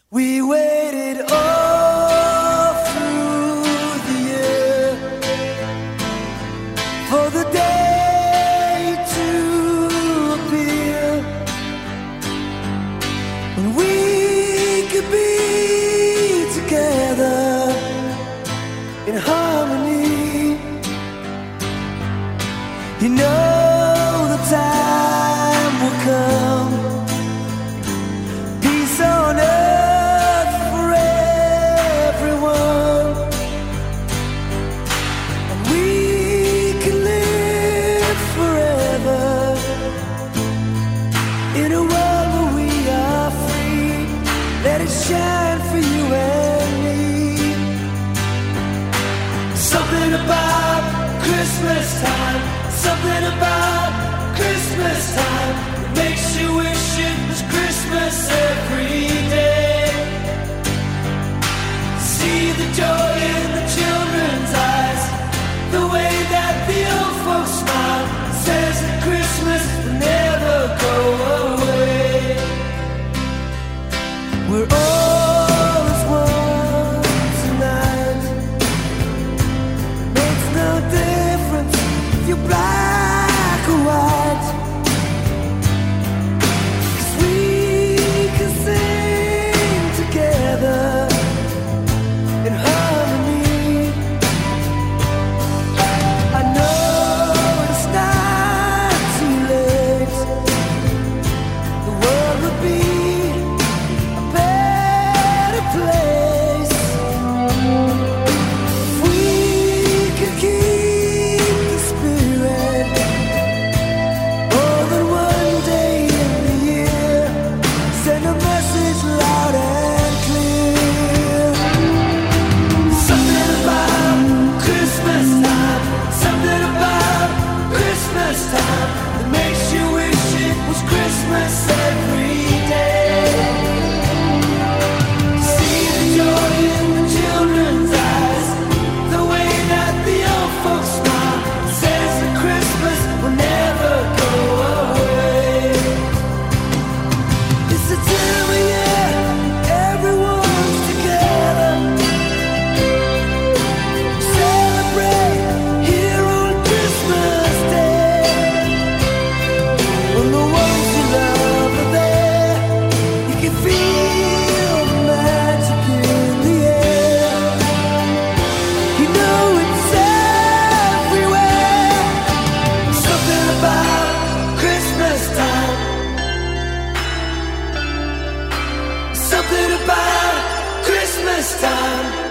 We waited all through the year for the day to appear when we could be together in harmony. You know the time will come, peace on earth for everyone, and we can live forever in a world where we are free. Let it shine for you and me. Something about Christmas time, something about Christmas time that makes you wish it was Christmas every day. See the joy in the children's eyes, the way that the old folks smile, says that Christmas will never go away. We're all as one tonight. Makes no difference if you're black or white, 'cause we can sing together in harmony. I know it's not too late. The world would be a better place if we could keep the spirit more than one day in the year. Send a message loud and clear. Something about Christmas time, something about Christmas time that makes you wish it was Christmas every day. See the joy in the children's eyes, the way that the old folks smile, says that Christmas will never go away. It's the time of year everyone's together. Celebrate here on Christmas Day, when the ones you love are there. You can feel the magic in the air. You know it's everywhere. Something about Christmas time, something about Christmas time.